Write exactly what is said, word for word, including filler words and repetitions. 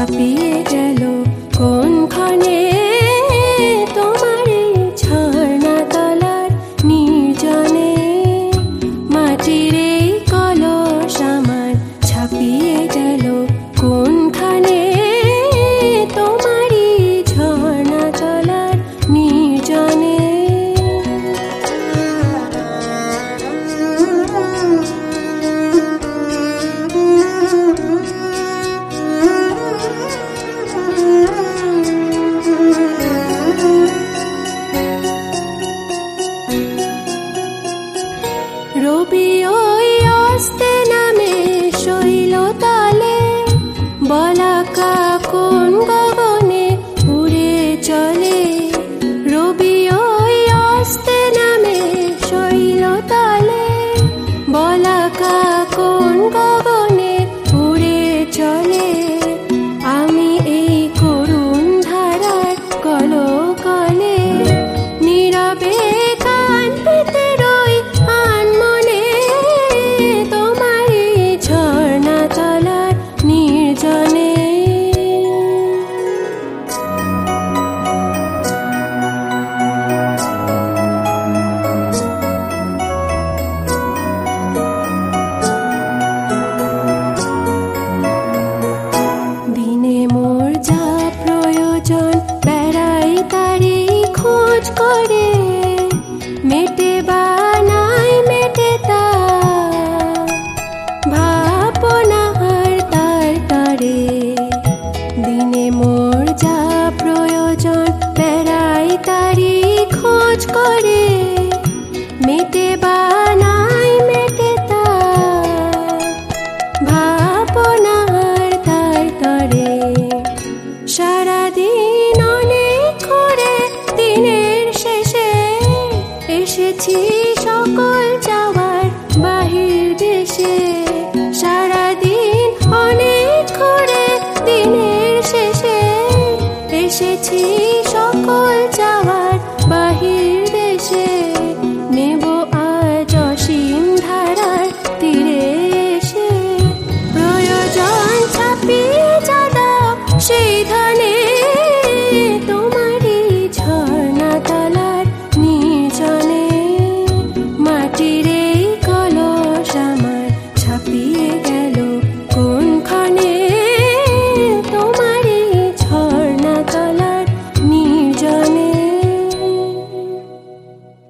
ছাপিয়ে গেল কোনখানে তোমার এই ঝর্ণা তলার নির্জনে। মাটির এই কলস আমার ছাপিয়ে গেল কোনখানে তোমার এই ঝর্ণা তলার নির্জনে। রবি ওই অস্তে নামে শৈল তলে, বলাকা কোন গগনে উড়ে চলে। রবি ওই অস্তে নামে শৈল তলে, বলাকা কোন গগনে উড়ে চলে। আমি এই করুণ ধারার কলকলে নীরবে কান পেতে রই আনমনে তোমার এই ঝর্ণা তলার নির্জনে। দিনে মোর যা প্রয়োজন বেড়াই তারি খোঁজ করে, মেটে বা নাই মেটে তা ভাবনা আর তার তারে। দিনে মোর যা প্রয়োজন বেড়াই তারি খোঁজ করে, মেটে বা নাই মেটে তা ভাবনা আর তার তরে। সারাদিন অনেক করে দিনের শেষে এসেছি সকল যাওয়ার বাহির দেশে। সারাদিন অনেক করে দিনের শেষে এসেছি